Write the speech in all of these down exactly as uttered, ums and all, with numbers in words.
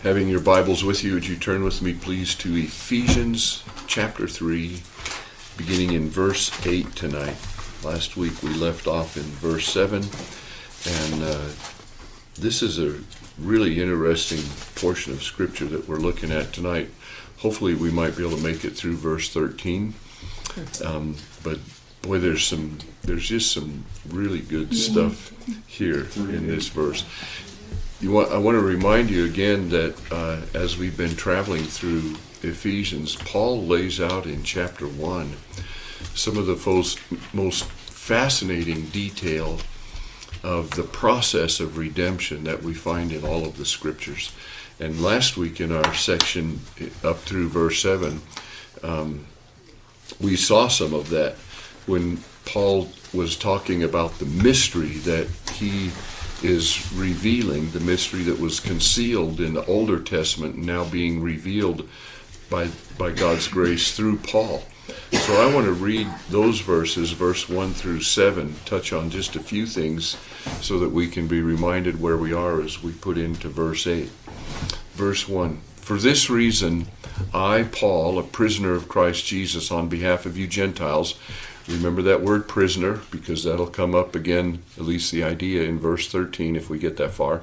Having your Bibles with you, would you turn with me, please, to Ephesians chapter three, beginning in verse eight tonight. Last week we left off in verse seven, and uh, this is a really interesting portion of Scripture that we're looking at tonight. Hopefully we might be able to make it through verse thirteen, um, but boy, there's some, there's just some really good stuff here in this verse. You want, I want to remind you again that uh, as we've been traveling through Ephesians, Paul lays out in chapter one some of the most, most fascinating detail of the process of redemption that we find in all of the Scriptures. And last week in our section up through verse seven, um, we saw some of that when Paul was talking about the mystery that he is revealing, the mystery that was concealed in the Older Testament, now being revealed by by God's grace through Paul. So I want to read those verses, verse one through seven, touch on just a few things so that we can be reminded where we are as we put into verse eight. Verse one, "For this reason, I, Paul, a prisoner of Christ Jesus, on behalf of you Gentiles," remember that word prisoner, because that'll come up again, at least the idea, in verse thirteen if we get that far.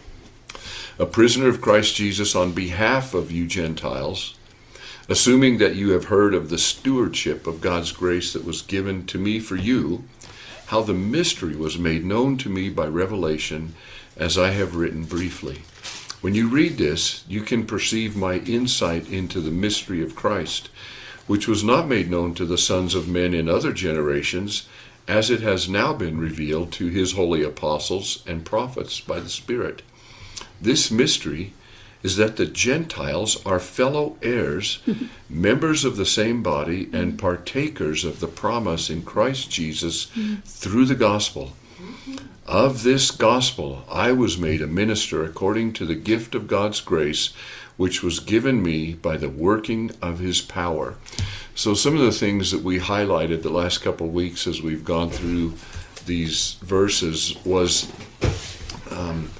"A prisoner of Christ Jesus on behalf of you Gentiles, assuming that you have heard of the stewardship of God's grace that was given to me for you, how the mystery was made known to me by revelation, as I have written briefly. When you read this, you can perceive my insight into the mystery of Christ, which was not made known to the sons of men in other generations, as it has now been revealed to his holy apostles and prophets by the Spirit. This mystery is that the Gentiles are fellow heirs, members of the same body, and partakers of the promise in Christ Jesus through the gospel. Of this gospel I was made a minister according to the gift of God's grace, which was given me by the working of his power." So some of the things that we highlighted the last couple of weeks as we've gone through these verses was um,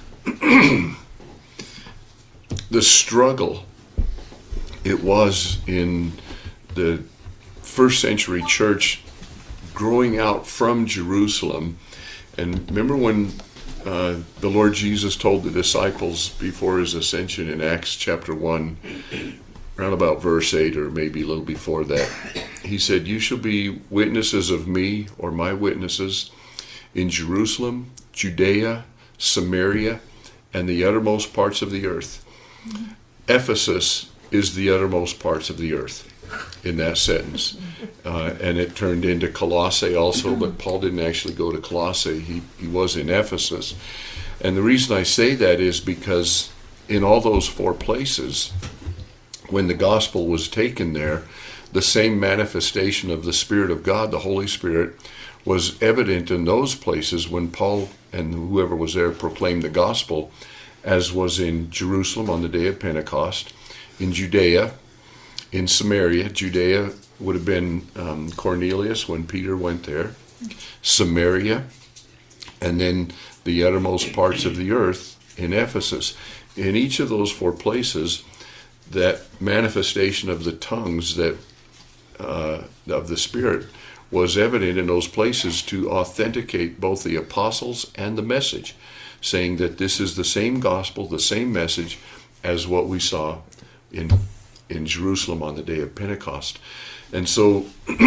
the struggle it was in the first century church growing out from Jerusalem. And remember when uh, the Lord Jesus told the disciples before his ascension in Acts chapter one, around about verse eight or maybe a little before that, he said, "You shall be witnesses of me," or my witnesses, "in Jerusalem, Judea, Samaria, and the uttermost parts of the earth." Mm-hmm. Ephesus is the uttermost parts of the earth in that sentence. Uh, and it turned into Colossae also, but Paul didn't actually go to Colossae. He, he was in Ephesus. And the reason I say that is because in all those four places, when the gospel was taken there, the same manifestation of the Spirit of God, the Holy Spirit, was evident in those places when Paul and whoever was there proclaimed the gospel, as was in Jerusalem on the day of Pentecost, in Judea, in Samaria. Judea would have been um, Cornelius when Peter went there, Samaria, and then the uttermost parts of the earth in Ephesus. In each of those four places, that manifestation of the tongues that uh, of the Spirit was evident in those places to authenticate both the apostles and the message, saying that this is the same gospel, the same message as what we saw in in Jerusalem on the day of Pentecost. And so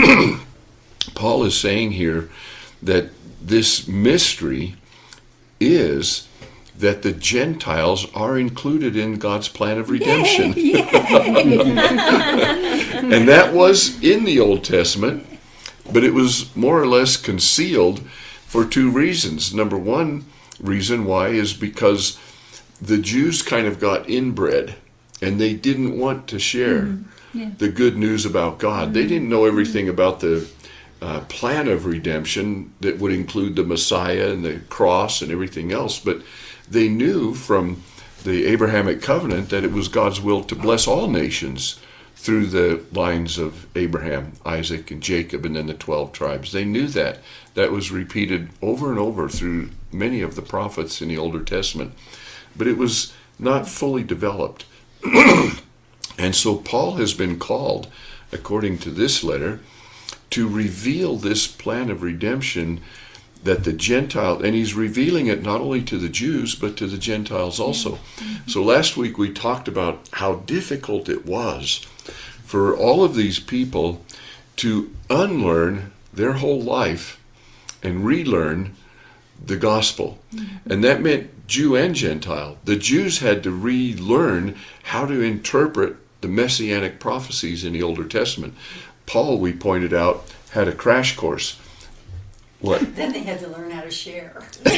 Paul is saying here that this mystery is that the Gentiles are included in God's plan of redemption. Yay, yay. And that was in the Old Testament, but it was more or less concealed for two reasons. Number one reason why is because the Jews kind of got inbred, and they didn't want to share mm-hmm. yeah. the good news about God. Mm-hmm. They didn't know everything about the uh, plan of redemption that would include the Messiah and the cross and everything else, but they knew from the Abrahamic covenant that it was God's will to bless all nations through the lines of Abraham, Isaac, and Jacob, and then the twelve tribes. They knew that. That was repeated over and over through many of the prophets in the Older Testament. But it was not fully developed. And so Paul has been called, according to this letter, to reveal this plan of redemption that the Gentile, and he's revealing it not only to the Jews, but to the Gentiles also. Mm-hmm. So last week we talked about how difficult it was for all of these people to unlearn their whole life and relearn the gospel. Mm-hmm. And that meant Jew and Gentile. The Jews had to relearn how to interpret the messianic prophecies in the Older Testament. Paul, we pointed out, had a crash course. What? Then they had to learn how to share. Really?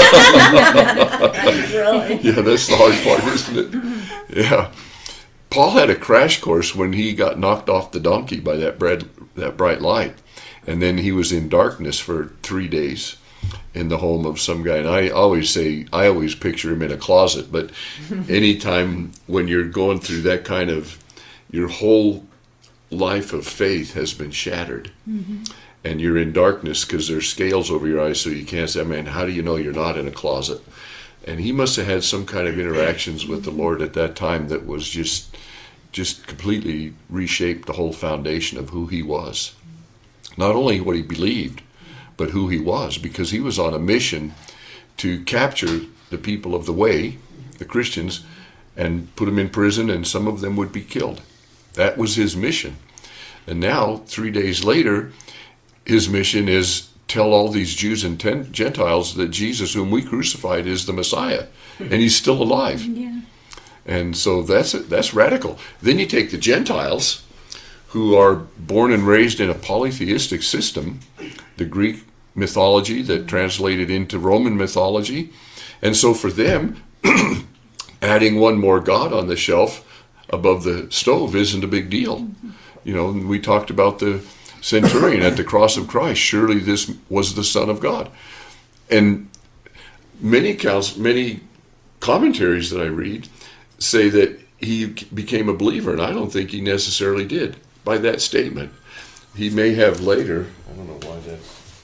Yeah, that's the hard part, isn't it? Yeah. Paul had a crash course when he got knocked off the donkey by that bright, that bright light. And then he was in darkness for three days in the home of some guy. And I always say, I always picture him in a closet. But anytime when you're going through that kind of, your whole life of faith has been shattered. Mm-hmm. And you're in darkness because there's scales over your eyes so you can't say, man, how do you know you're not in a closet? And he must have had some kind of interactions with the Lord at that time that was just just completely reshaped the whole foundation of who he was. Not only what he believed, but who he was, because he was on a mission to capture the people of the way, the Christians, and put them in prison, and some of them would be killed. That was his mission. And now, three days later, his mission is tell all these Jews and ten Gentiles that Jesus, whom we crucified, is the Messiah, and he's still alive. Yeah. And so that's that's radical. Then you take the Gentiles, who are born and raised in a polytheistic system, the Greek mythology that translated into Roman mythology, and so for them, adding one more god on the shelf above the stove isn't a big deal. You know, we talked about the centurion at the cross of Christ. Surely this was the Son of God. And many counts, many commentaries that I read say that he became a believer, and I don't think he necessarily did by that statement. He may have later. I don't know why that.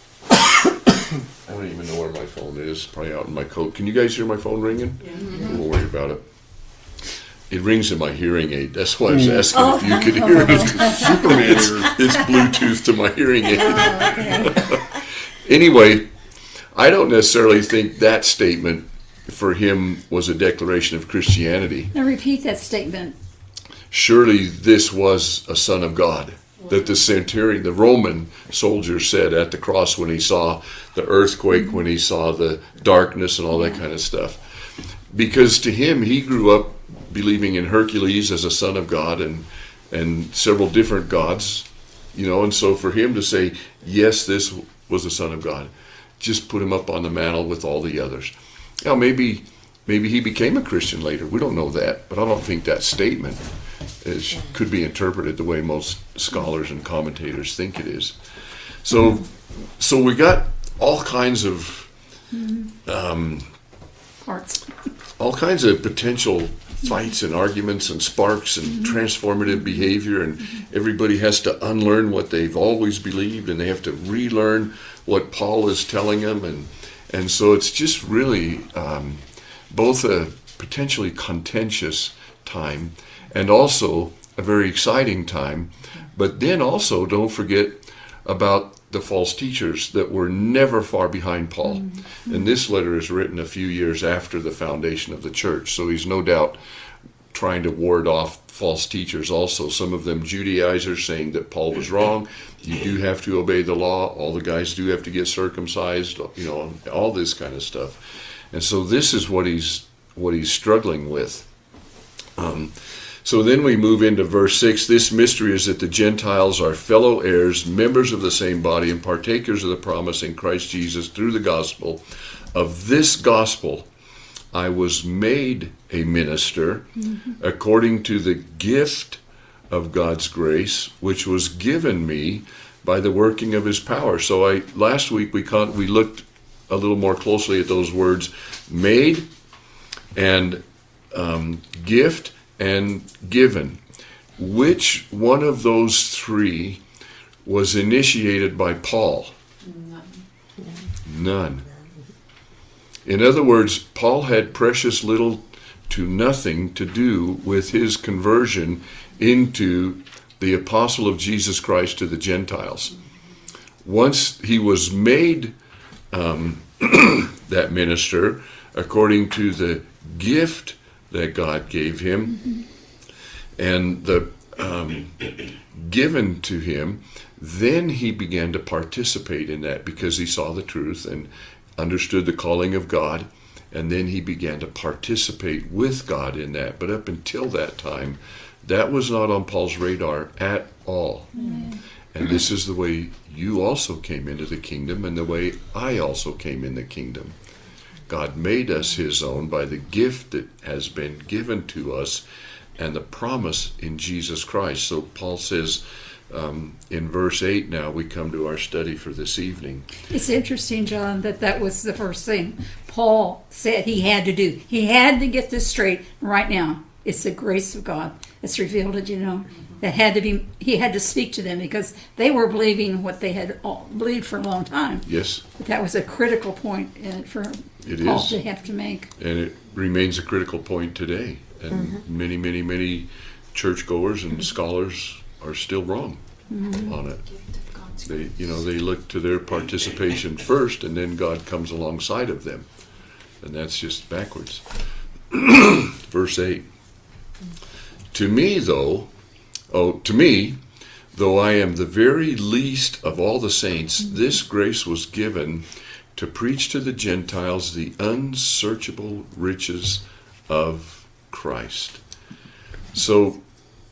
I don't even know where my phone is. Probably out in my coat. Can you guys hear my phone ringing? Yeah. Don't worry about it. It rings in my hearing aid. That's why I was asking oh. if you could hear it. Superman. It's, it's Bluetooth to my hearing aid. Oh, okay. Anyway, I don't necessarily think that statement for him was a declaration of Christianity. Now repeat that statement. Surely this was a Son of God. That the centurion, the Roman soldier, said at the cross when he saw the earthquake, mm-hmm. when he saw the darkness and all that kind of stuff. Because to him, he grew up believing in Hercules as a son of God and and several different gods, you know, and so for him to say, yes, this was a son of God, just put him up on the mantle with all the others. Now, maybe maybe he became a Christian later. We don't know that, but I don't think that statement is, could be interpreted the way most scholars and commentators think it is. So, so we got all kinds of um, parts, all kinds of potential fights and arguments and sparks and mm-hmm. transformative behavior, and everybody has to unlearn what they've always believed, and they have to relearn what Paul is telling them, and and so it's just really um, both a potentially contentious time and also a very exciting time. But then also don't forget about the false teachers that were never far behind Paul. Mm-hmm. And this letter is written a few years after the foundation of the church, so he's no doubt trying to ward off false teachers also. Some of them Judaizers saying that Paul was wrong. You do have to obey the law. All the guys do have to get circumcised, you know, all this kind of stuff. And so this is what he's what he's struggling with. Um, So then we move into verse six. This mystery is that the Gentiles are fellow heirs, members of the same body, and partakers of the promise in Christ Jesus through the gospel. Of this gospel I was made a minister mm-hmm. according to the gift of God's grace, which was given me by the working of his power. So I last week we con- we looked a little more closely at those words, made and um, gift and given. Which one of those three was initiated by Paul? None. None. In other words, Paul had precious little to nothing to do with his conversion into the apostle of Jesus Christ to the Gentiles. Once he was made um, that minister, according to the gift that God gave him, mm-hmm. and the um, given to him, then he began to participate in that because he saw the truth and understood the calling of God, and then he began to participate with God in that. But up until that time, that was not on Paul's radar at all. Mm-hmm. And this is the way you also came into the kingdom, and the way I also came in the kingdom. God made us his own by the gift that has been given to us and the promise in Jesus Christ. So Paul says um, in verse eight now, we come to our study for this evening. It's interesting, John, that that was the first thing Paul said he had to do. He had to get this straight right now. It's the grace of God that's revealed it, you know. That had to be, he had to speak to them because they were believing what they had all believed for a long time. Yes. But that was a critical point in, for it Paul is. to have to make. And it remains a critical point today. And mm-hmm. many, many, many churchgoers and scholars are still wrong mm-hmm. on it. They, you know, they look to their participation first, and then God comes alongside of them. And that's just backwards. Verse eight. To me, though, Oh, to me, though I am the very least of all the saints, this grace was given to preach to the Gentiles the unsearchable riches of Christ. So,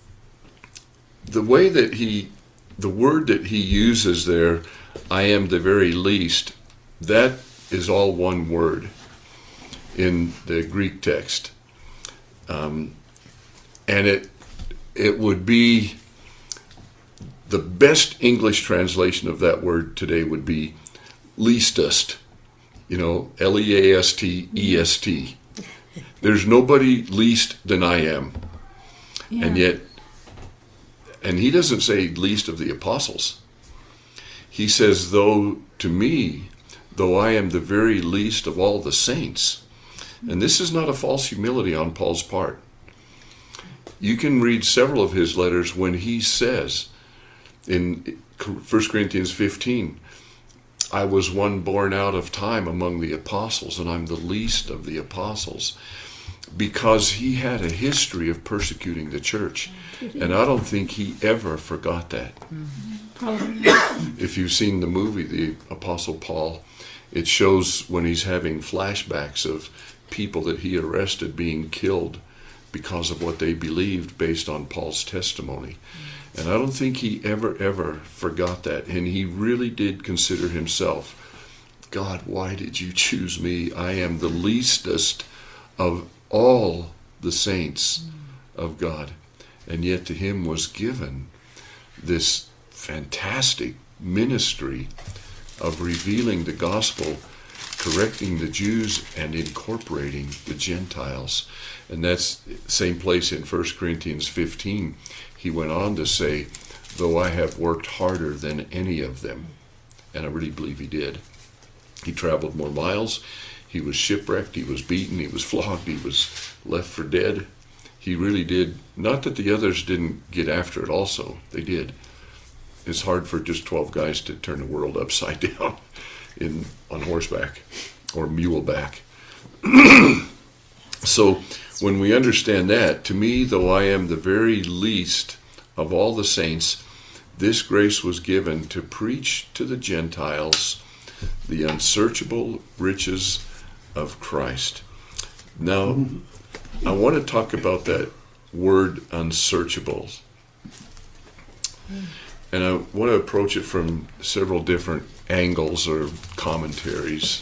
the way that he, the word that he uses there, I am the very least, that is all one word in the Greek text. Um, and it It would be, the best English translation of that word today would be leastest. You know, L E A S T E S T. There's nobody least than I am. Yeah. And yet, and he doesn't say least of the apostles. He says, though to me, though I am the very least of all the saints. And this is not a false humility on Paul's part. You can read several of his letters when he says in First Corinthians fifteen, I was one born out of time among the apostles, and I'm the least of the apostles, because he had a history of persecuting the church. And I don't think he ever forgot that. Mm-hmm. If you've seen the movie, The Apostle Paul, it shows when he's having flashbacks of people that he arrested being killed because of what they believed based on Paul's testimony. And I don't think he ever, ever forgot that. And he really did consider himself, God, why did you choose me? I am the leastest of all the saints of God. And yet to him was given this fantastic ministry of revealing the gospel, correcting the Jews, and incorporating the Gentiles. And that's the same place in First Corinthians fifteen. He went on to say, though I have worked harder than any of them. And I really believe he did. He traveled more miles. He was shipwrecked. He was beaten. He was flogged. He was left for dead. He really did. Not that the others didn't get after it also. They did. It's hard for just twelve guys to turn the world upside down in on horseback or muleback. So when we understand that, to me, though I am the very least of all the saints, this grace was given to preach to the Gentiles the unsearchable riches of Christ. Now, I want to talk about that word unsearchable. And I want to approach it from several different angles or commentaries.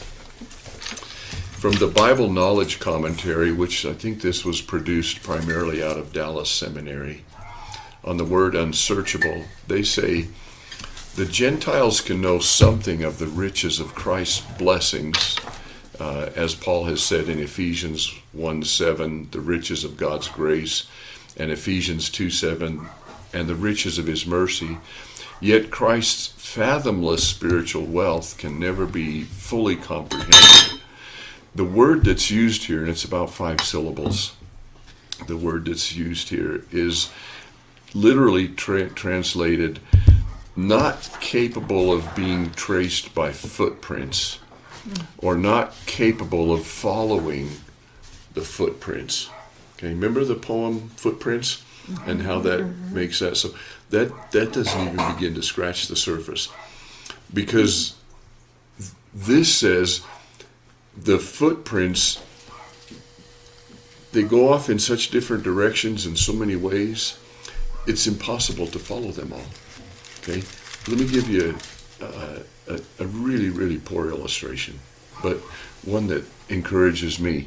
From the Bible Knowledge Commentary, which I think this was produced primarily out of Dallas Seminary, on the word unsearchable, they say, the Gentiles can know something of the riches of Christ's blessings, uh, as Paul has said in Ephesians one seven, the riches of God's grace, and Ephesians two seven, and the riches of his mercy. Yet Christ's fathomless spiritual wealth can never be fully comprehended. the word that's used here, and it's about five syllables, the word that's used here is literally tra- translated not capable of being traced by footprints, or not capable of following the footprints. Okay, remember the poem Footprints and how that makes that? So that, that doesn't even begin to scratch the surface, because this says the footprints, they go off in such different directions in so many ways, it's impossible to follow them all. Okay, let me give you a, a, a really, really poor illustration, but one that encourages me.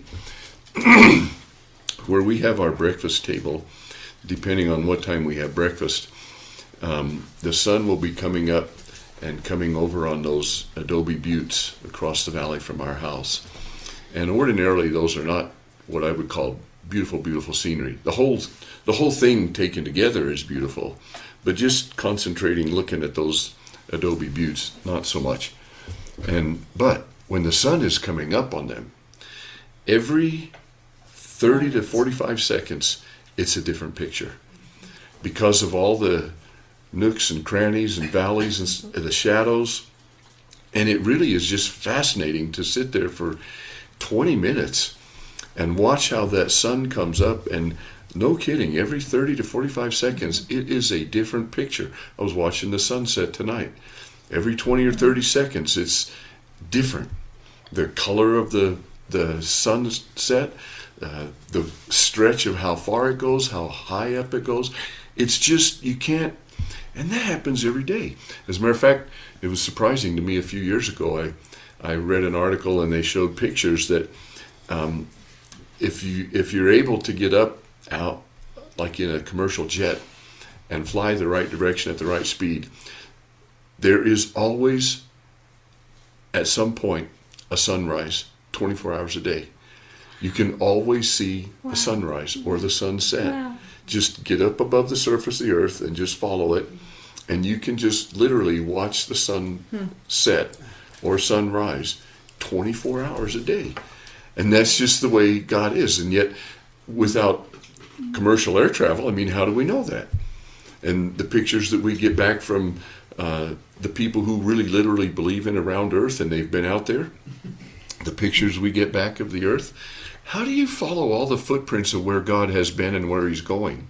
Where we have our breakfast table, depending on what time we have breakfast, um, the sun will be coming up and coming over on those adobe buttes across the valley from our house. And ordinarily, those are not what I would call beautiful, beautiful scenery. The whole, the whole thing taken together is beautiful, but just concentrating, looking at those adobe buttes, not so much. And but when the sun is coming up on them, every thirty to forty-five seconds, it's a different picture, because of all the nooks and crannies and valleys and the shadows. And it really is just fascinating to sit there for twenty minutes and watch how that sun comes up. And no kidding, every thirty to forty-five seconds, it is a different picture. I was watching the sunset tonight. Every twenty or thirty seconds, it's different. The color of the, the sunset, uh, the stretch of how far it goes, how high up it goes. It's just, you can't, and that happens every day. As a matter of fact, it was surprising to me a few years ago. I, I read an article and they showed pictures that um, if you if you're able to get up out like in a commercial jet and fly the right direction at the right speed, there is always at some point a sunrise twenty-four hours a day. You can always see wow. the sunrise or the sunset. Wow. Just get up above the surface of the earth and just follow it, and you can just literally watch the sun hmm. set or sunrise twenty-four hours a day. And that's just the way God is. And yet, without commercial air travel, I mean, how do we know that? And the pictures that we get back from uh, the people who really literally believe in around Earth, and they've been out there, the pictures we get back of the Earth, how do you follow all the footprints of where God has been and where He's going?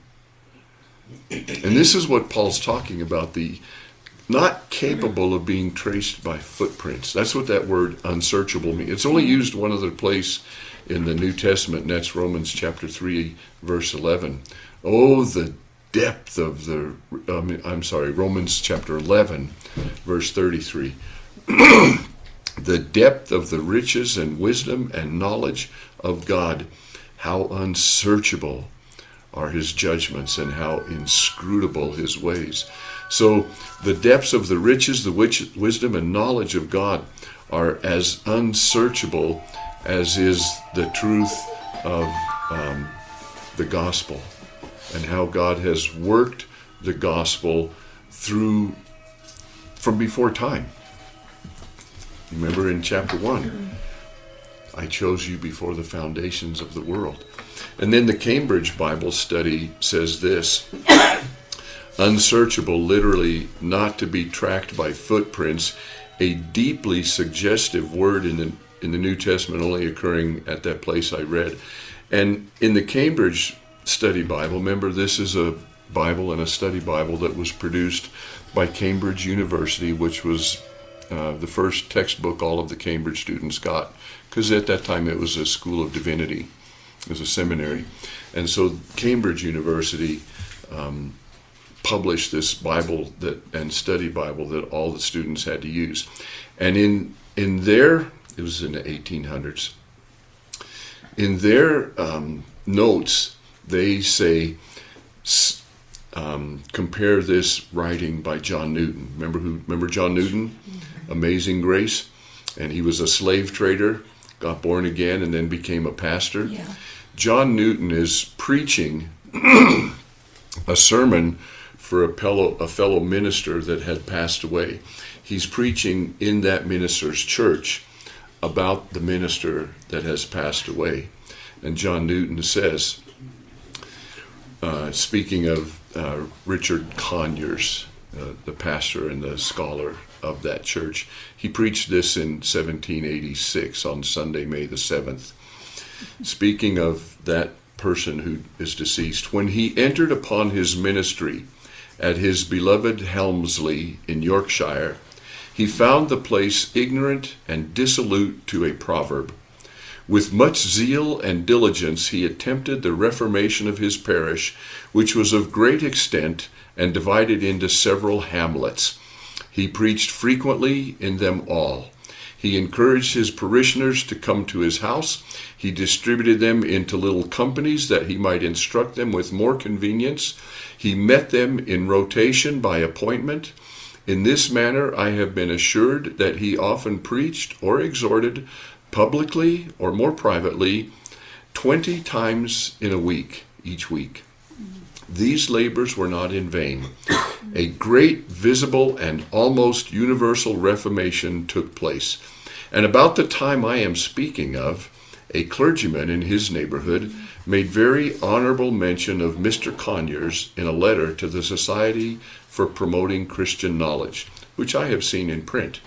And this is what Paul's talking about, the not capable of being traced by footprints. That's what that word unsearchable means. It's only used one other place in the New Testament, and that's Romans chapter three, verse eleven. Oh, the depth of the, um, I'm sorry, Romans chapter eleven, verse thirty-three. The depth of the riches and wisdom and knowledge of God, how unsearchable are His judgments and how inscrutable His ways. So the depths of the riches, the wich- wisdom and knowledge of God are as unsearchable as is the truth of um, the gospel, and how God has worked the gospel through from before time. Remember in chapter one, I chose you before the foundations of the world. And then the Cambridge Bible Study says this: unsearchable, literally not to be tracked by footprints, a deeply suggestive word in the in the New Testament, only occurring at that place I read. And in the Cambridge Study Bible, remember, this is a Bible and a study Bible that was produced by Cambridge University, which was uh, the first textbook all of the Cambridge students got, because at that time it was a school of divinity. It was a seminary. And so Cambridge University um, published this Bible that and study Bible that all the students had to use. And in in their, it was in the eighteen hundreds, in their um, notes, they say, um, compare this writing by John Newton. Remember who? Remember John Newton? Amazing Grace? And he was a slave trader, got born again, and then became a pastor. Yeah. John Newton is preaching a sermon for a fellow, a fellow minister that had passed away. He's preaching in that minister's church about the minister that has passed away. And John Newton says, uh, speaking of uh, Richard Conyers, uh, the pastor and the scholar of that church, he preached this in seventeen eighty-six on Sunday, May the seventh. Speaking of that person who is deceased, when he entered upon his ministry at his beloved Helmsley in Yorkshire, he found the place ignorant and dissolute to a proverb. With much zeal and diligence he attempted the reformation of his parish, which was of great extent and divided into several hamlets. He preached frequently in them all. He encouraged his parishioners to come to his house. He distributed them into little companies that he might instruct them with more convenience. He met them in rotation by appointment. In this manner I have been assured that he often preached or exhorted publicly or more privately twenty times in a week, each week. These labors were not in vain. A great, visible, and almost universal reformation took place. And about the time I am speaking of, a clergyman in his neighborhood made very honorable mention of Mister Conyers in a letter to the Society for Promoting Christian Knowledge, which I have seen in print,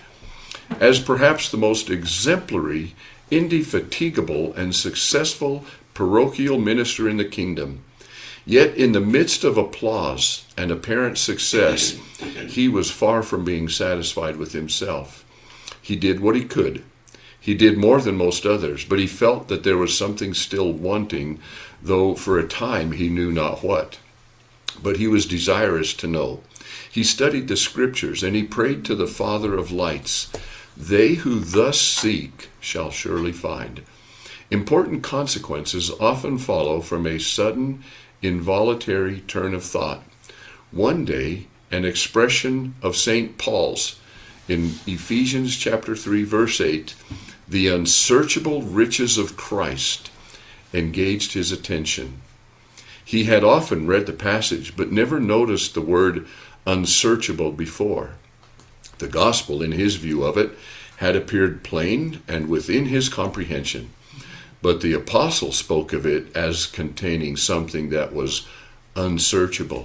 as perhaps the most exemplary, indefatigable, and successful parochial minister in the kingdom. Yet in the midst of applause and apparent success, he was far from being satisfied with himself. He did what he could. He did more than most others, but he felt that there was something still wanting, though for a time he knew not what. But he was desirous to know. He studied the Scriptures, and he prayed to the Father of lights. They who thus seek shall surely find. Important consequences often follow from a sudden, involuntary turn of thought. One day, an expression of Saint Paul's in Ephesians chapter three, verse eight, the unsearchable riches of Christ, engaged his attention. He had often read the passage, but never noticed the word unsearchable before. The gospel, in his view of it, had appeared plain and within his comprehension. But the apostle spoke of it as containing something that was unsearchable.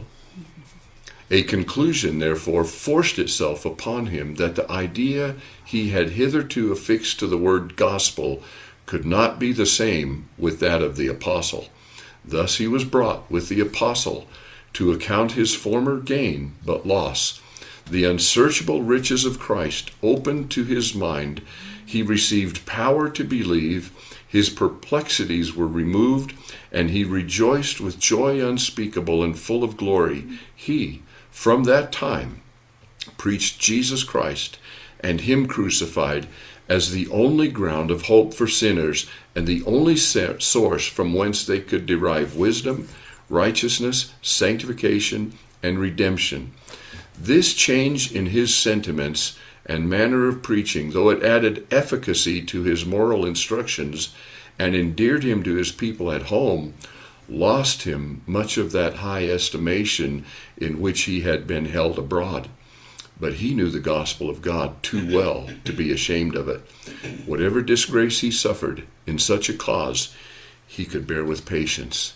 A conclusion, therefore, forced itself upon him that the idea he had hitherto affixed to the word gospel could not be the same with that of the apostle. Thus he was brought with the apostle to account his former gain but loss. The unsearchable riches of Christ opened to his mind. He received power to believe. His perplexities were removed, and he rejoiced with joy unspeakable and full of glory. He, from that time, preached Jesus Christ and him crucified as the only ground of hope for sinners and the only source from whence they could derive wisdom, righteousness, sanctification, and redemption. This change in his sentiments and manner of preaching, though it added efficacy to his moral instructions and endeared him to his people at home, lost him much of that high estimation in which he had been held abroad. But he knew the gospel of God too well to be ashamed of it. Whatever disgrace he suffered in such a cause, he could bear with patience.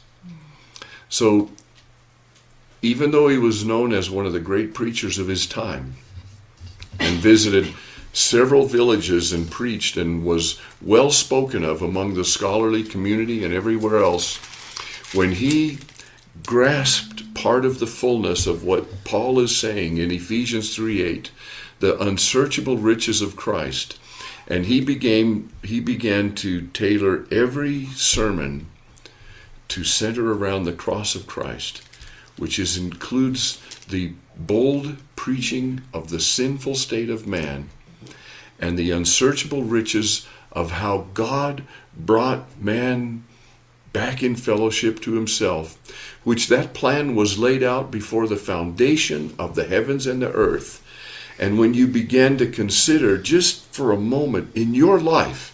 So, even though he was known as one of the great preachers of his time, and visited several villages and preached and was well spoken of among the scholarly community and everywhere else, when he grasped part of the fullness of what Paul is saying in Ephesians three eight, the unsearchable riches of Christ, and he began, he began to tailor every sermon to center around the cross of Christ, which is, includes the bold preaching of the sinful state of man and the unsearchable riches of how God brought man back in fellowship to himself, which that plan was laid out before the foundation of the heavens and the earth. And when you began to consider just for a moment in your life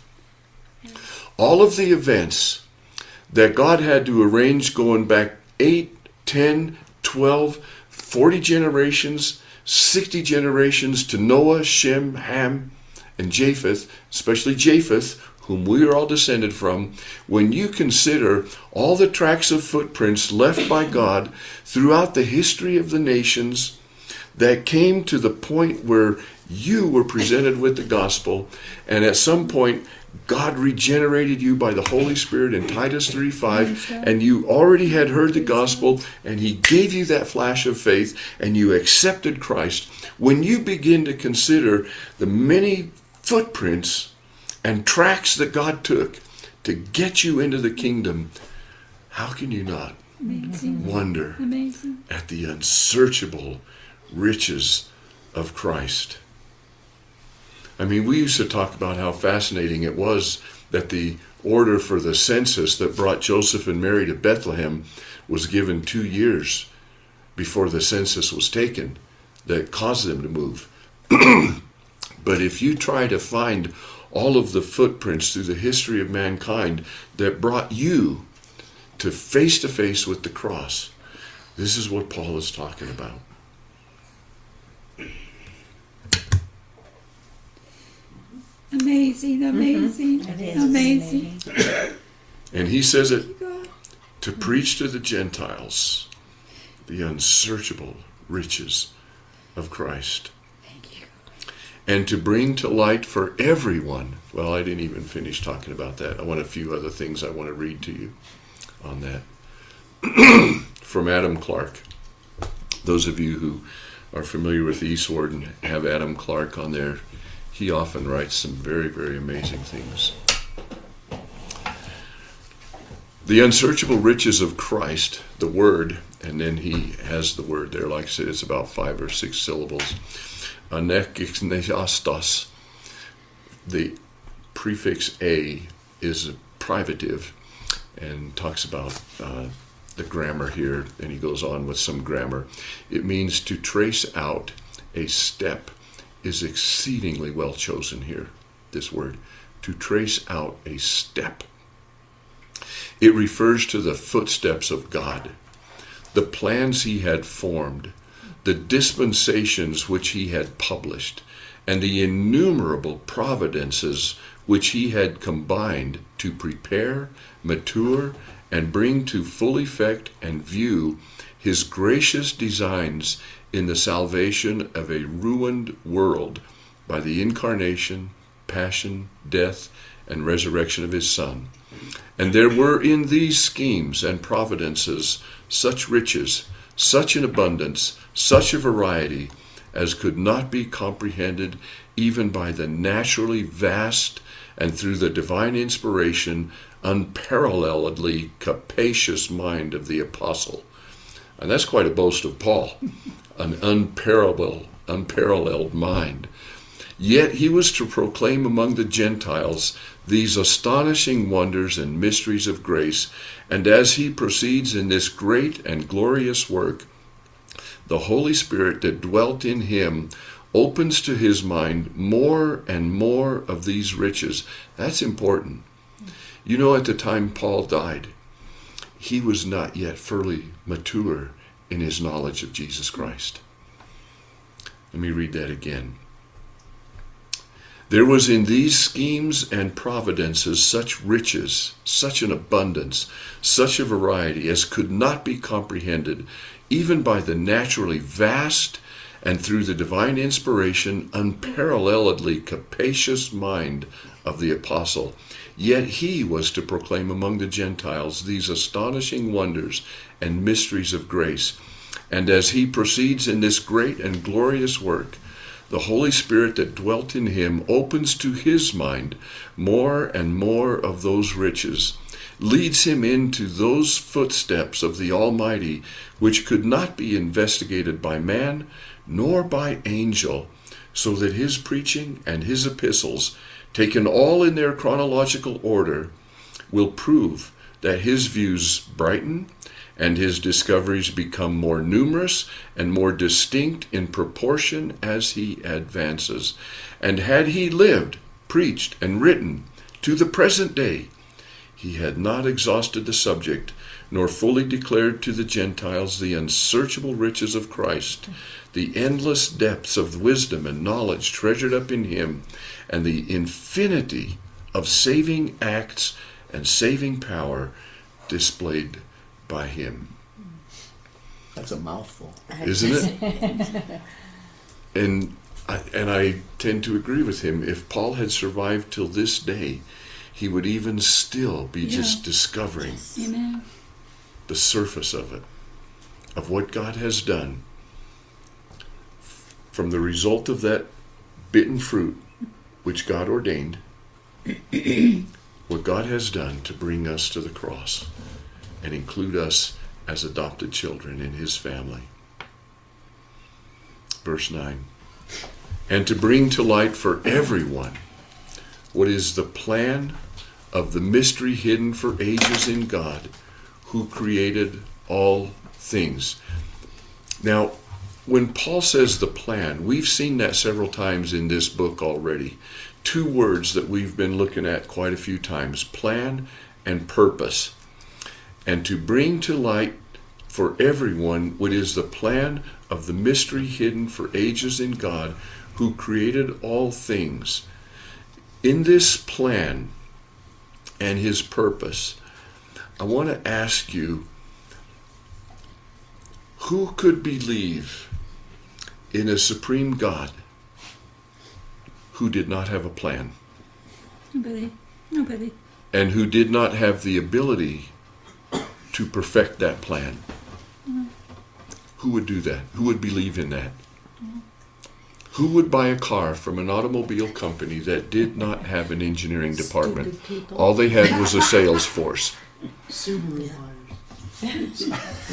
all of the events that God had to arrange going back eight, ten, twelve, forty generations, sixty generations to Noah, Shem, Ham, and Japheth, especially Japheth, whom we are all descended from, when you consider all the tracks of footprints left by God throughout the history of the nations that came to the point where you were presented with the gospel, and at some point God regenerated you by the Holy Spirit in Titus three five, and you already had heard the gospel, and he gave you that flash of faith, and you accepted Christ. When you begin to consider the many footprints and tracks that God took to get you into the kingdom, how can you not Amazing. wonder Amazing. at the unsearchable riches of Christ? I mean, we used to talk about how fascinating it was that the order for the census that brought Joseph and Mary to Bethlehem was given two years before the census was taken, that caused them to move. But if you try to find all of the footprints through the history of mankind that brought you to face to face with the cross, this is what Paul is talking about. Amazing, amazing, It is amazing. And he says it God. to preach to the Gentiles the unsearchable riches of Christ, Thank you. and to bring to light for everyone. Well, I didn't even finish talking about that. I want a few other things I want to read to you on that. From Adam Clark. Those of you who are familiar with Eastward and have Adam Clark on there, he often writes some very, very amazing things. The unsearchable riches of Christ, the word, and then he has the word there. Like I said, it's about five or six syllables. Anekneastos. The prefix a is a privative and talks about uh, the grammar here, and he goes on with some grammar. It means to trace out a step is exceedingly well chosen here, this word. To trace out a step. It refers to the footsteps of God, the plans he had formed, the dispensations which he had published, and the innumerable providences which he had combined to prepare, mature, and bring to full effect and view his gracious designs in the salvation of a ruined world by the incarnation, passion, death, and resurrection of his Son. And there were in these schemes and providences such riches, such an abundance, such a variety, as could not be comprehended even by the naturally vast and through the divine inspiration unparalleledly capacious mind of the apostle. And that's quite a boast of Paul, an unparalleled, unparalleled mind. Yet he was to proclaim among the Gentiles these astonishing wonders and mysteries of grace, and as he proceeds in this great and glorious work, the Holy Spirit that dwelt in him opens to his mind more and more of these riches. That's important. You know, at the time Paul died, he was not yet fully mature in his knowledge of Jesus Christ. Let me read that again. There was in these schemes and providences such riches, such an abundance, such a variety as could not be comprehended even by the naturally vast and through the divine inspiration unparalleledly capacious mind of the apostle. Yet he was to proclaim among the Gentiles these astonishing wonders and mysteries of grace. And as he proceeds in this great and glorious work, the Holy Spirit that dwelt in him opens to his mind more and more of those riches, leads him into those footsteps of the Almighty which could not be investigated by man nor by angel, so that his preaching and his epistles, taken all in their chronological order, will prove that his views brighten and his discoveries become more numerous and more distinct in proportion as he advances. And had he lived, preached, and written to the present day, he had not exhausted the subject, nor fully declared to the Gentiles the unsearchable riches of Christ, the endless depths of wisdom and knowledge treasured up in him, and the infinity of saving acts and saving power displayed by him. That's a mouthful. Isn't it? and I, and I tend to agree with him. If Paul had survived till this day, he would even still be Yeah. just discovering Amen. the surface of it, of what God has done from the result of that bitten fruit, which God ordained, what God has done to bring us to the cross and include us as adopted children in his family. Verse nine. And to bring to light for everyone what is the plan of the mystery hidden for ages in God, who created all things. Now, when Paul says the plan, we've seen that several times in this book already. Two words that we've been looking at quite a few times, plan and purpose. And to bring to light for everyone what is the plan of the mystery hidden for ages in God, who created all things. In this plan and his purpose, I want to ask you, who could believe in a supreme God who did not have a plan? Nobody. Nobody. And who did not have the ability to perfect that plan? Mm. Who would do that? Who would believe in that? Mm. Who would buy a car from an automobile company that did not have an engineering department? All they had was a sales force. Subaru buyers.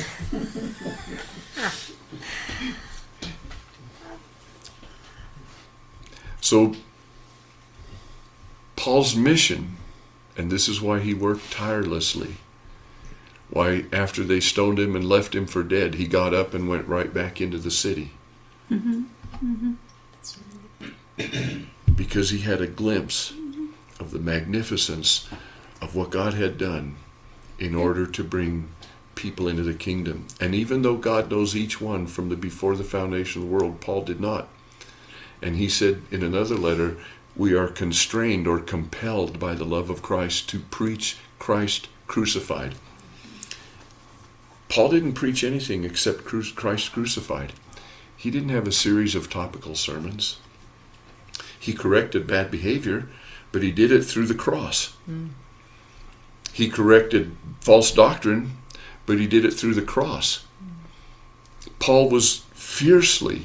So, Paul's mission, and this is why he worked tirelessly, why after they stoned him and left him for dead, he got up and went right back into the city. Mm-hmm. Mm-hmm. Because he had a glimpse of the magnificence of what God had done in order to bring people into the kingdom. And even though God knows each one from the before the foundation of the world, Paul did not. And he said in another letter, we are constrained or compelled by the love of Christ to preach Christ crucified. Paul didn't preach anything except Christ crucified. He didn't have a series of topical sermons. He corrected bad behavior, but he did it through the cross. Mm. He corrected false doctrine, but he did it through the cross. Mm. Paul was fiercely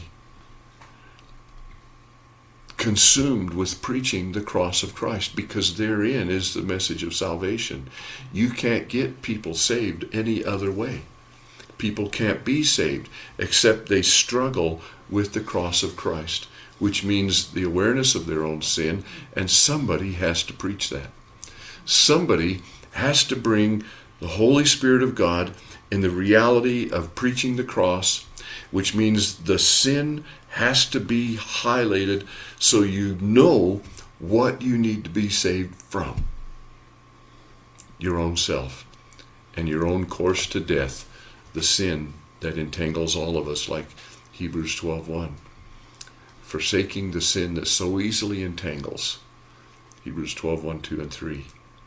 consumed with preaching the cross of Christ, because therein is the message of salvation. You can't get people saved any other way. People can't be saved except they struggle with the cross of Christ, which means the awareness of their own sin, and somebody has to preach that. Somebody has to bring the Holy Spirit of God in the reality of preaching the cross, which means the sin has to be highlighted so you know what you need to be saved from. Your own self and your own course to death, the sin that entangles all of us, like Hebrews twelve one. Forsaking the sin that so easily entangles. Hebrews twelve one, two, and three.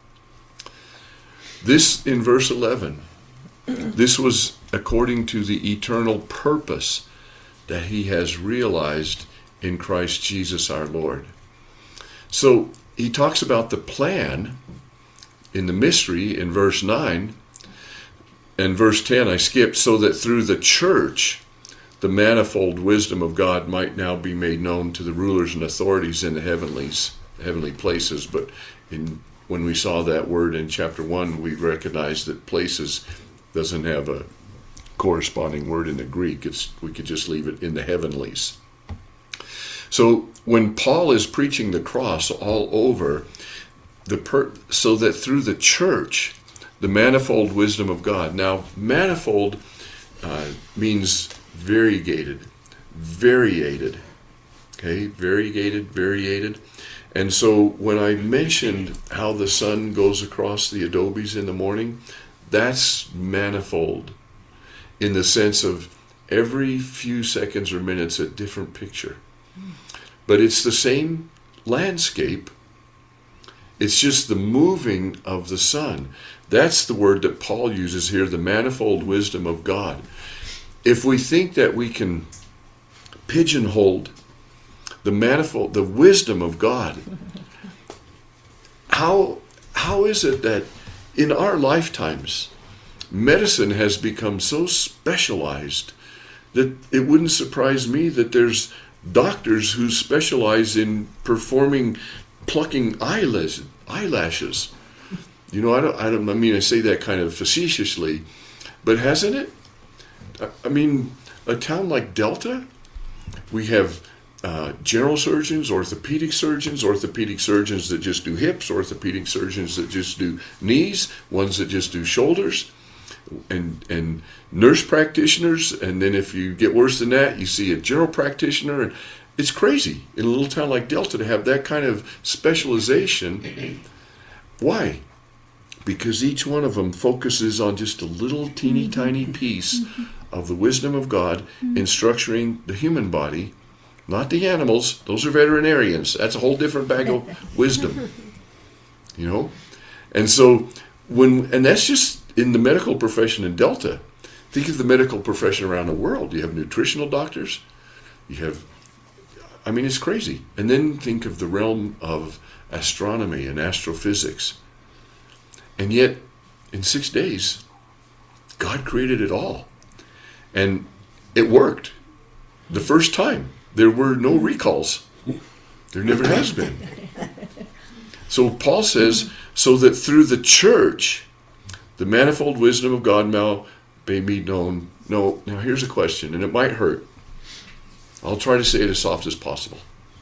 This, in verse eleven, this was according to the eternal purpose that he has realized in Christ Jesus our Lord. So he talks about the plan in the mystery in verse nine, and verse ten I skipped, so that through the church the manifold wisdom of God might now be made known to the rulers and authorities in the heavenlies, heavenly places. But in, when we saw that word in chapter one, we recognized that places doesn't have a corresponding word in the Greek. It's, we could just leave it in the heavenlies. So when Paul is preaching the cross all over, the per, so that through the church, the manifold wisdom of God. Now, manifold uh, means variegated, variated, okay, variegated, variated, And so when I mentioned how the sun goes across the adobes in the morning, that's manifold in the sense of every few seconds or minutes a different picture. But it's the same landscape. It's just the moving of the sun. That's the word that Paul uses here, the manifold wisdom of God. If we think that we can pigeonhole the manifold, the wisdom of God, how how is it that in our lifetimes medicine has become so specialized that it wouldn't surprise me that there's doctors who specialize in performing plucking eyelids, eyelashes. You know, I don't, I don't. I mean, I say that kind of facetiously, but hasn't it? I mean, a town like Delta, we have uh, general surgeons, orthopedic surgeons, orthopedic surgeons that just do hips, orthopedic surgeons that just do knees, ones that just do shoulders, and and nurse practitioners. And then if you get worse than that, you see a general practitioner. And it's crazy in a little town like Delta to have that kind of specialization. Why? Because each one of them focuses on just a little teeny tiny piece of the wisdom of God in structuring the human body, not the animals. Those are veterinarians. That's a whole different bag of wisdom, you know. And so when, and that's just in the medical profession in Delta. Think of the medical profession around the world. You have nutritional doctors. You have, I mean, it's crazy. And then think of the realm of astronomy and astrophysics. And yet, in six days, God created it all. And it worked. The first time, there were no recalls. There never has been. So Paul says, so that through the church, the manifold wisdom of God now may be known. No, now here's a question, and it might hurt. I'll try to say it as soft as possible.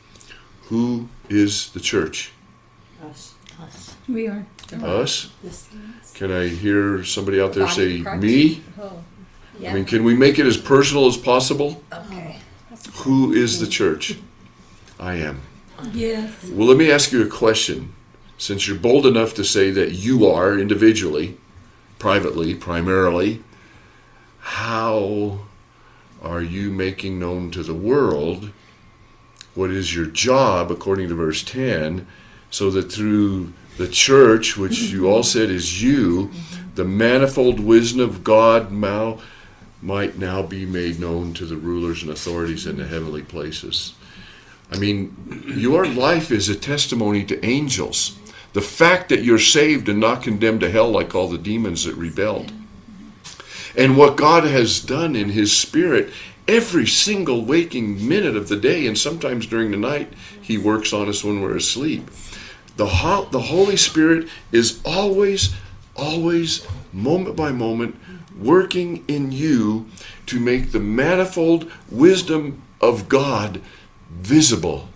Who is the church? Us. Us. We are. Us? This, Can I hear somebody out there Body say, of Christ. me? oh, I yeah. mean, can we make it as personal as possible? Okay. Who is the church? I am. Yes. Well, let me ask you a question. Since you're bold enough to say that you are individually, privately, primarily, how are you making known to the world what is your job, according to verse ten, so that through the church, which you all said is you, the manifold wisdom of God now might now be made known to the rulers and authorities in the heavenly places. I mean, your life is a testimony to angels. The fact that you're saved and not condemned to hell like all the demons that rebelled. And what God has done in His Spirit every single waking minute of the day, and sometimes during the night, He works on us when we're asleep. The, ho- the Holy Spirit is always, always, moment by moment, working in you to make the manifold wisdom of God visible.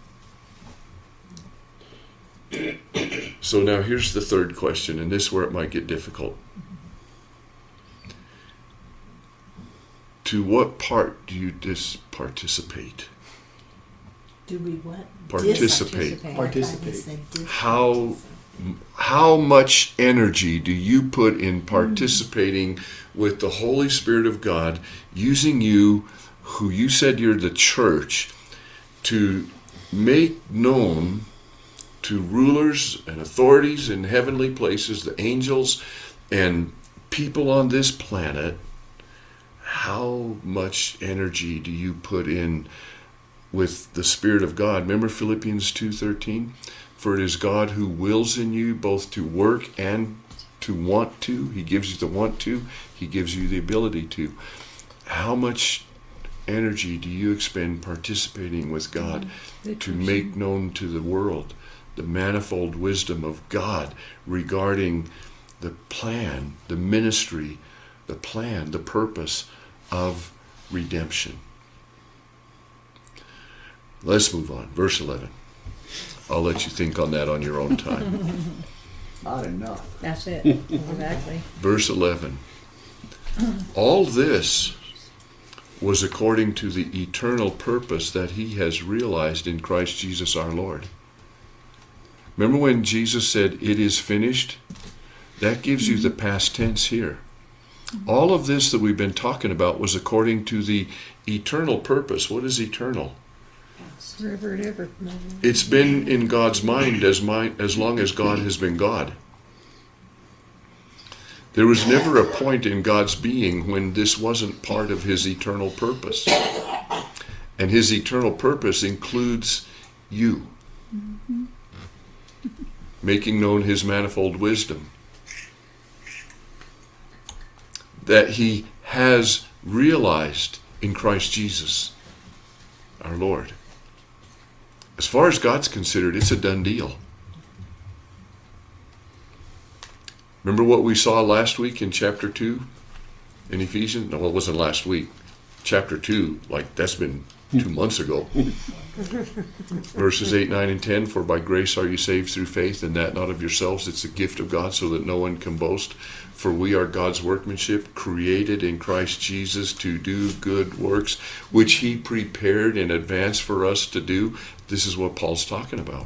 So now here's the third question, and this is where it might get difficult. To what part do you dis- participate? Do we what? Participate. Participate. How how much energy do you put in participating with the Holy Spirit of God, using you, who you said you're the church, to make known to rulers and authorities in heavenly places, the angels and people on this planet, how much energy do you put in with the Spirit of God? Remember Philippians two thirteen? For it is God who wills in you both to work and to want to. He gives you the want to. He gives you the ability to. How much energy do you expend participating with God to make known to the world the manifold wisdom of God regarding the plan, the ministry, the plan, the purpose of redemption? Let's move on. Verse eleven. I'll let you think on that on your own time. Not enough. That's it. Exactly. Verse eleven. All this was according to the eternal purpose that He has realized in Christ Jesus our Lord. Remember when Jesus said, "It is finished"? That gives you the past tense here. All of this that we've been talking about was according to the eternal purpose. What is eternal? Forever and ever. It's been in God's mind as mind as long as God has been God. There was never a point in God's being when this wasn't part of his eternal purpose. And his eternal purpose includes you. Mm-hmm. Making known his manifold wisdom. That he has realized in Christ Jesus, our Lord. As far as God's considered, it's a done deal. Remember what we saw last week in chapter two in Ephesians? No, it wasn't last week. Chapter two, like that's been two months ago. Verses eight, nine, and ten, "For by grace are you saved through faith, and that not of yourselves, it's a gift of God, so that no one can boast. For we are God's workmanship, created in Christ Jesus to do good works, which he prepared in advance for us to do." This is what Paul's talking about.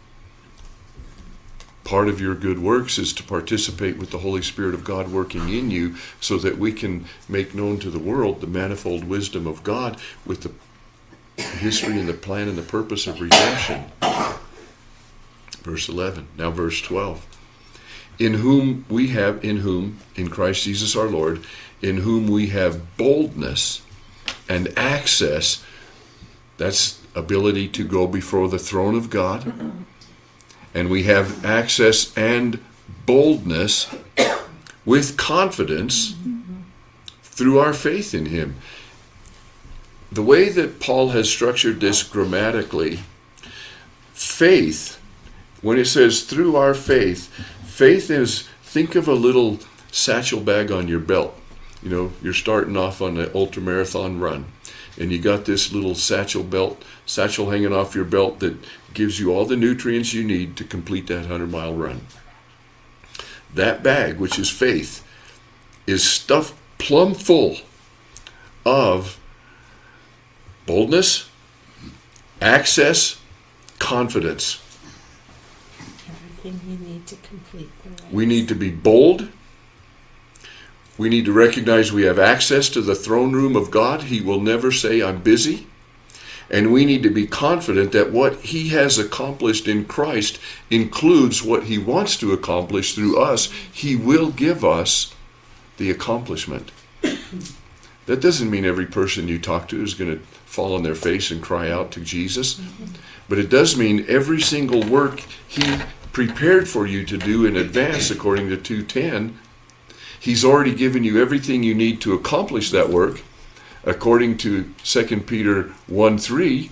Part of your good works is to participate with the Holy Spirit of God working in you so that we can make known to the world the manifold wisdom of God with the history and the plan and the purpose of redemption. Verse eleven. Now verse twelve. "In whom we have, in whom, in Christ Jesus our Lord, in whom we have boldness and access," that's ability to go before the throne of God, "and we have access and boldness with confidence through our faith in him." The way that Paul has structured this grammatically, faith, when it says through our faith, faith is, think of a little satchel bag on your belt. You know, you're starting off on an ultramarathon run, and you got this little satchel belt, satchel hanging off your belt that gives you all the nutrients you need to complete that hundred-mile run. That bag, which is faith, is stuffed plumb full of boldness, access, confidence. Everything you need to complete the race. We need to be bold. We need to recognize we have access to the throne room of God. He will never say, "I'm busy." And we need to be confident that what he has accomplished in Christ includes what he wants to accomplish through us. He will give us the accomplishment. That doesn't mean every person you talk to is going to fall on their face and cry out to Jesus. But it does mean every single work he prepared for you to do in advance, according to two ten, he's already given you everything you need to accomplish that work, according to Second Peter one three.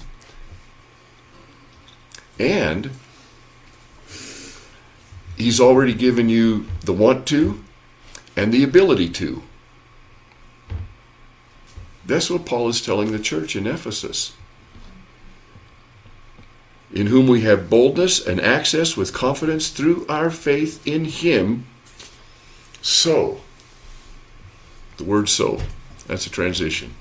And he's already given you the want to and the ability to. That's what Paul is telling the church in Ephesus. "In whom we have boldness and access with confidence through our faith in him. So," the word "so," that's a transition.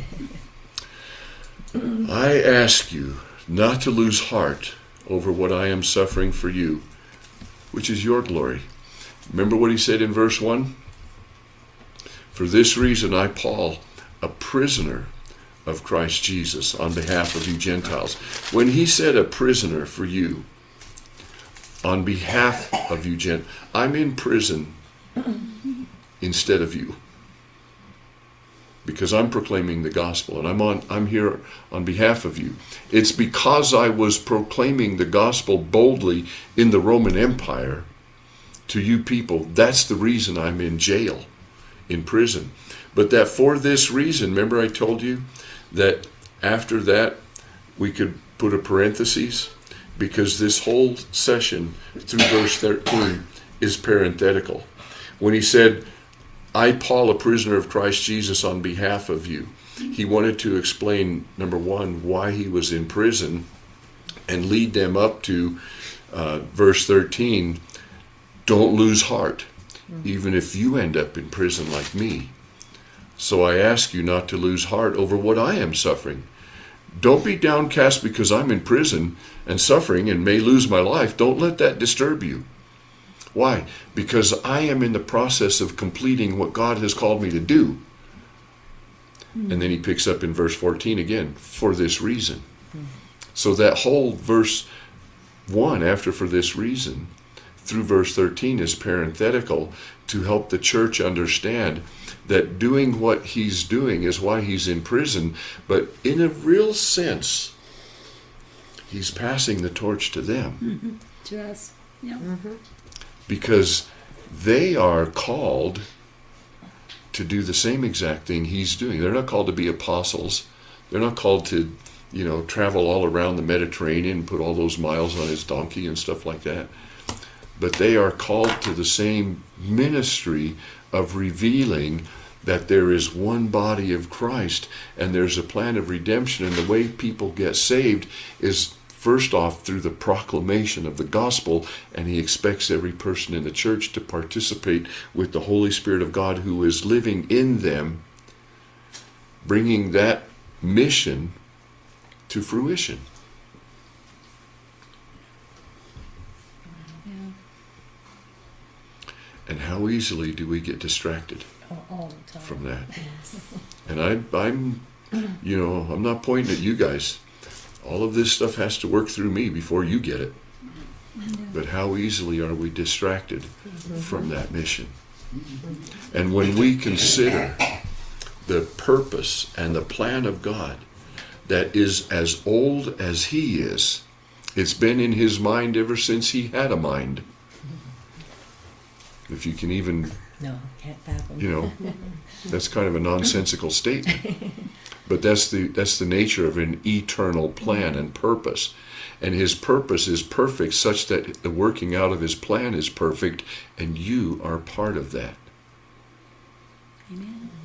"I ask you not to lose heart over what I am suffering for you, which is your glory." Remember what he said in verse one? "For this reason I, Paul, a prisoner of Christ Jesus, on behalf of you Gentiles." When he said a prisoner for you, on behalf of you Gentiles, I'm in prison instead of you. Because I'm proclaiming the gospel, and I'm on I'm here on behalf of you. It's because I was proclaiming the gospel boldly in the Roman Empire to you people. That's the reason I'm in jail, in prison. But that for this reason, remember I told you that after that we could put a parenthesis, because this whole session through verse thirteen is parenthetical. When he said, "I, Paul, a prisoner of Christ Jesus, on behalf of you," he wanted to explain, number one, why he was in prison, and lead them up to uh, verse thirteen, don't lose heart, even if you end up in prison like me. So I ask you not to lose heart over what I am suffering. Don't be downcast because I'm in prison and suffering and may lose my life. Don't let that disturb you. Why? Because I am in the process of completing what God has called me to do. Mm. And then he picks up in verse fourteen again, for this reason. Mm. So that whole verse one, after for this reason, through verse thirteen is parenthetical to help the church understand that doing what he's doing is why he's in prison. But in a real sense, he's passing the torch to them. Mm-hmm. To us. Yeah. Mm-hmm. Because they are called to do the same exact thing he's doing. They're not called to be apostles. They're not called to, you know, travel all around the Mediterranean, put all those miles on his donkey and stuff like that. But they are called to the same ministry of revealing that there is one body of Christ and there's a plan of redemption, and the way people get saved is first off through the proclamation of the gospel, and he expects every person in the church to participate with the Holy Spirit of God who is living in them, bringing that mission to fruition. Yeah. And how easily do we get distracted All, all the time. from that? Yes. And I, I'm, you know, I'm not pointing at you guys. All of this stuff has to work through me before you get it. Yeah. But how easily are we distracted from that mission? And when we consider the purpose and the plan of God that is as old as he is, it's been in his mind ever since he had a mind. If you can even, No, can't fathom. you know, that's kind of a nonsensical statement. But that's the that's the nature of an eternal plan and purpose. And his purpose is perfect such that the working out of his plan is perfect, and you are part of that. Amen.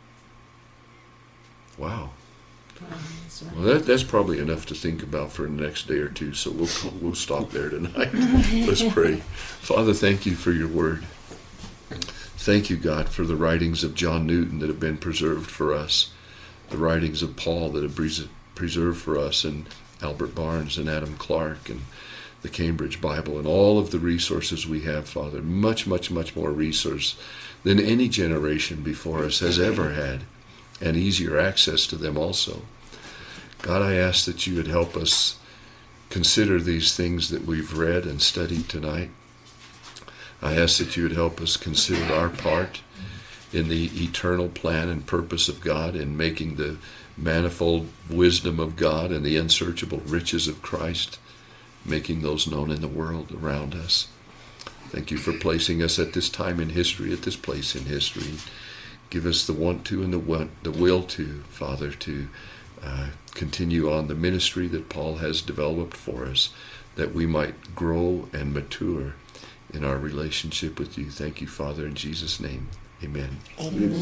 Wow. That's right. Well, that, that's probably enough to think about for the next day or two, so we'll we'll stop there tonight. Let's pray. Father, thank you for your word. Thank you, God, for the writings of John Newton that have been preserved for us, the writings of Paul that have been preserved for us, and Albert Barnes and Adam Clark and the Cambridge Bible and all of the resources we have, Father. Much, much, much more resource than any generation before us has ever had, and easier access to them also. God, I ask that you would help us consider these things that we've read and studied tonight. I ask that you would help us consider our part in the eternal plan and purpose of God in making the manifold wisdom of God and the unsearchable riches of Christ, making those known in the world around us. Thank you for placing us at this time in history, at this place in history. Give us the want to and the want, the will to, Father, to uh, continue on the ministry that Paul has developed for us, that we might grow and mature in our relationship with you. Thank you, Father, in Jesus' name. Amen. Amen.